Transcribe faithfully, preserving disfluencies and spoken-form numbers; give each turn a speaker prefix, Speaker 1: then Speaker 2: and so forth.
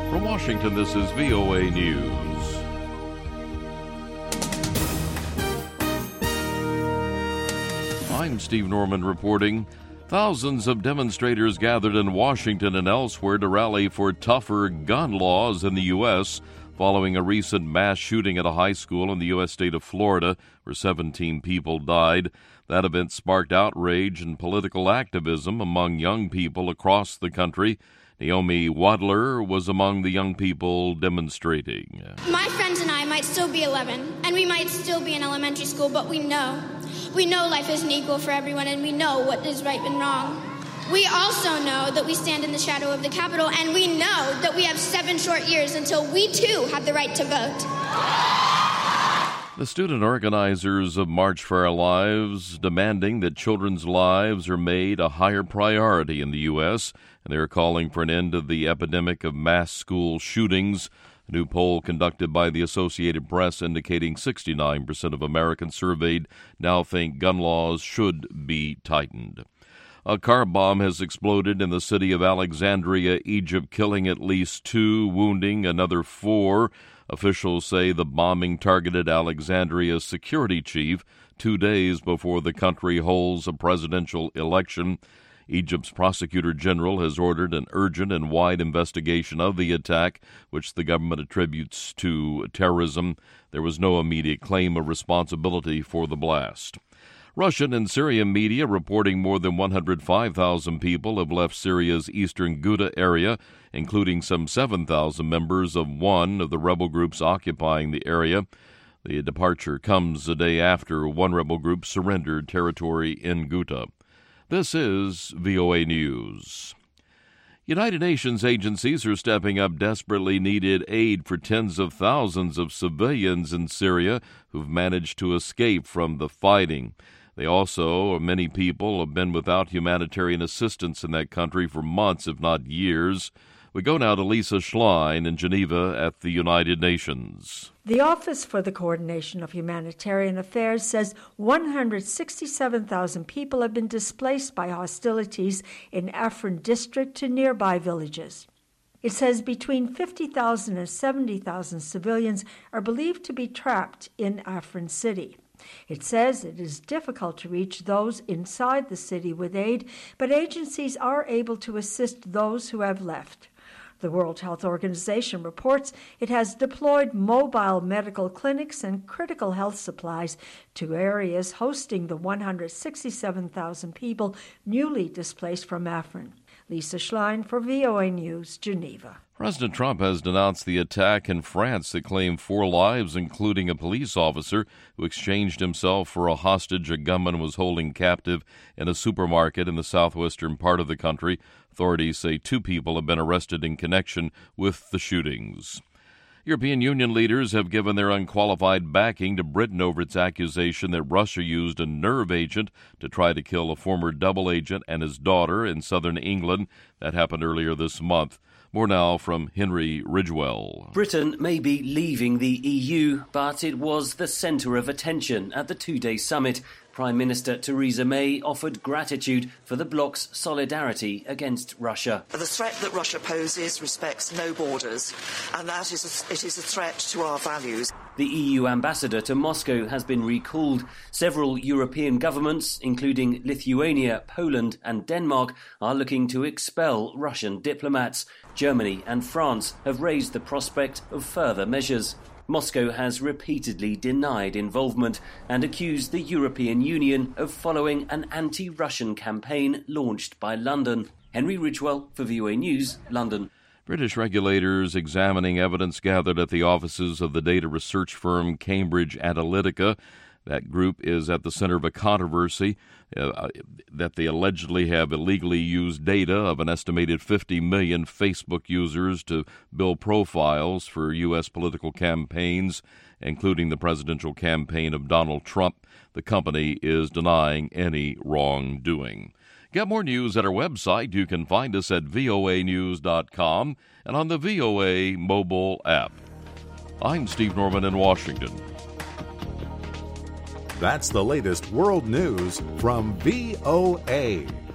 Speaker 1: From Washington, this is V O A News. I'm Steve Norman reporting. Thousands of demonstrators gathered in Washington and elsewhere to rally for tougher gun laws in the U S following a recent mass shooting at a high school in the U S state of Florida where seventeen people died. That event sparked outrage and political activism among young people across the country. Naomi Wadler was among the young people demonstrating.
Speaker 2: My friends and I might still be eleven, and we might still be in elementary school, but we know. We know life isn't equal for everyone, and we know what is right and wrong. We also know that we stand in the shadow of the Capitol, and we know that we have seven short years until we, too, have the right to vote.
Speaker 1: The student organizers of March for Our Lives demanding that children's lives are made a higher priority in the U S, and they are calling for an end to the epidemic of mass school shootings. A new poll conducted by the Associated Press indicating sixty-nine percent of Americans surveyed now think gun laws should be tightened. A car bomb has exploded in the city of Alexandria, Egypt, killing at least two, wounding another four. Officials say the bombing targeted Alexandria's security chief two days before the country holds a presidential election. Egypt's prosecutor general has ordered an urgent and wide investigation of the attack, which the government attributes to terrorism. There was no immediate claim of responsibility for the blast. Russian and Syrian media reporting more than one hundred five thousand people have left Syria's eastern Ghouta area, including some seven thousand members of one of the rebel groups occupying the area. The departure comes a day after one rebel group surrendered territory in Ghouta. This is V O A News. United Nations agencies are stepping up desperately needed aid for tens of thousands of civilians in Syria who've managed to escape from the fighting. They also, many people, have been without humanitarian assistance in that country for months, if not years. We go now to Lisa Schlein in Geneva at the United Nations.
Speaker 3: The Office for the Coordination of Humanitarian Affairs says one hundred sixty-seven thousand people have been displaced by hostilities in Afrin district to nearby villages. It says between fifty thousand and seventy thousand civilians are believed to be trapped in Afrin city. It says it is difficult to reach those inside the city with aid, but agencies are able to assist those who have left. The World Health Organization reports it has deployed mobile medical clinics and critical health supplies to areas hosting the one hundred sixty-seven thousand people newly displaced from Afrin. Lisa Schlein for V O A News, Geneva.
Speaker 1: President Trump has denounced the attack in France that claimed four lives, including a police officer who exchanged himself for a hostage a gunman was holding captive in a supermarket in the southwestern part of the country. Authorities say two people have been arrested in connection with the shootings. European Union leaders have given their unqualified backing to Britain over its accusation that Russia used a nerve agent to try to kill a former double agent and his daughter in southern England. That happened earlier this month. More now from Henry Ridgewell.
Speaker 4: Britain may be leaving the E U, but it was the centre of attention at the two-day summit. Prime Minister Theresa May offered gratitude for the bloc's solidarity against Russia.
Speaker 5: The threat that Russia poses respects no borders, and that is a, it is a threat to our values.
Speaker 4: The E U ambassador to Moscow has been recalled. Several European governments, including Lithuania, Poland and Denmark, are looking to expel Russian diplomats. Germany and France have raised the prospect of further measures. Moscow has repeatedly denied involvement and accused the European Union of following an anti-Russian campaign launched by London. Henry Ridgewell for V O A News, London.
Speaker 1: British regulators examining evidence gathered at the offices of the data research firm Cambridge Analytica. That group is at the center of a controversy uh, that they allegedly have illegally used data of an estimated fifty million Facebook users to build profiles for U S political campaigns, including the presidential campaign of Donald Trump. The company is denying any wrongdoing. Get more news at our website. You can find us at V O A news dot com and on the V O A mobile app. I'm Steve Norman in Washington.
Speaker 6: That's the latest world news from V O A.